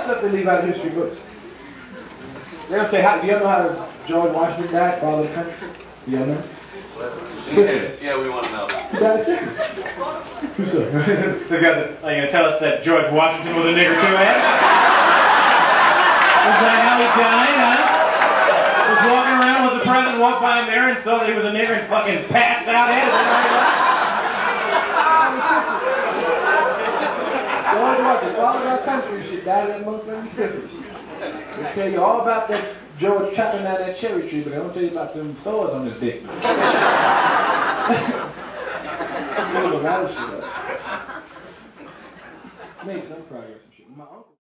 stuff they leave out of history books. They don't say, do y'all know how George Washington died, father of the country? Do y'all know? Yeah, we want to know. He died of syphilis. Who's up? They've got are you going to tell us that George Washington was a nigger too, eh? Is that how he died, huh? Was walking around with the president, walked by him there and saw that he was a nigger and fucking passed out, eh? George Washington, father of our country, shit, died of that motherfucking syphilis. They tell you all about that George chopping down that cherry tree, but they don't tell you about them sores on his dick. There's a lot of shit up. Made some progress and shit. My uncle